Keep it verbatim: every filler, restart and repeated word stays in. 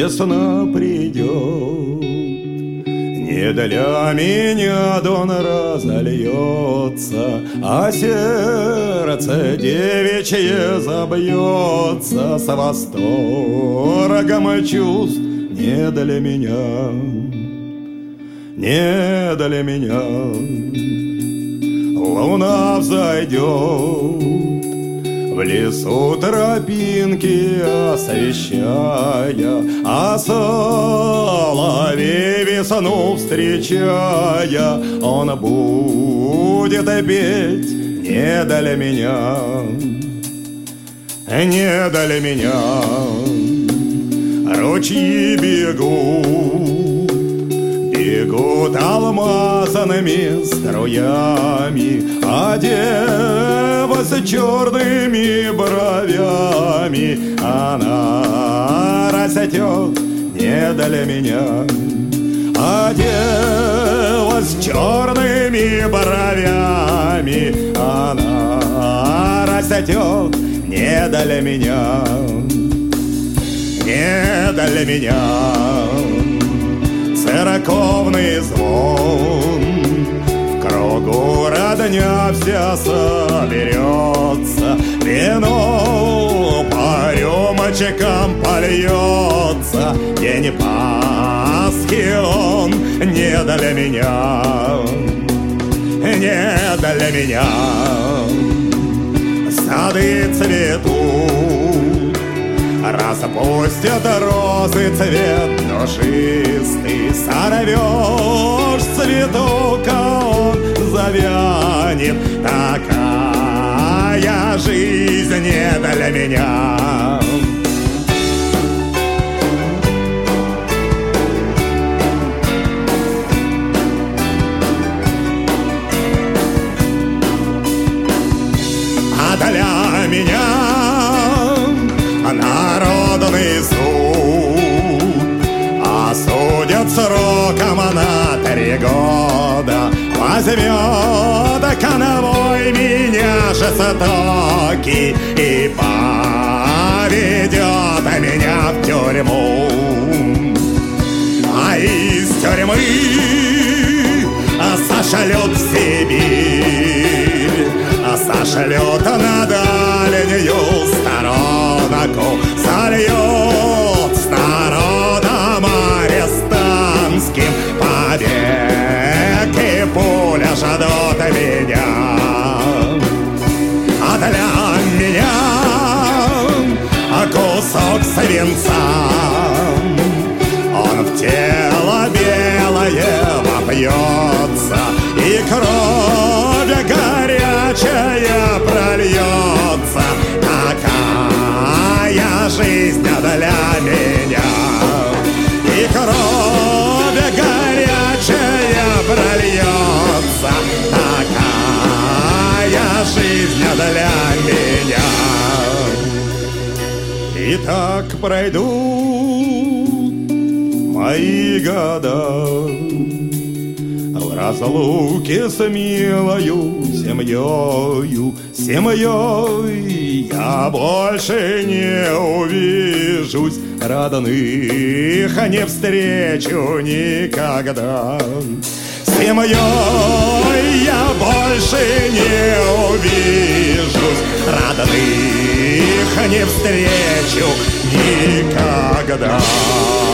весна придет, не для меня дон разольется, а сердце девичье забьется с восторгом чувств. Не для меня, не для меня. Луна взойдет, в лесу тропинки освещая, а соловей весну встречая, он будет петь не для меня, не для меня. Ручьи бегут, бегут алмазными струями, а дева с черными бровями, она растет не для меня, а дева с черными бровями, она растет не для меня, не для меня. Церковный звон, в кругу родня вся соберется, вино по рюмочкам польется. День Пасхи он не для меня, не для меня. Сады цветут, распустят розы цвет душистый, сорвешь цветок, а он завянет. Такая жизнь не для меня. А для меня народный суд осудят сроком на три года. Возьмет конвой меня жестокий и поведет меня в тюрьму. А из тюрьмы сошлют в Сибирь, сошлют на дальнюю сторонку, сольет с народом арестантским побег, и пуля ждет меня. А для меня кусок свинца, он в тело белое вопьется, и кровь горячая прольется. Такая жизнь для меня, и кровь горячая прольется. Такая жизнь для меня. И так пройдут мои года в разлуке с милою семьёю, семьей я больше не увижусь, родных не встречу никогда. Семьей я больше не увижусь, родных не встречу никогда.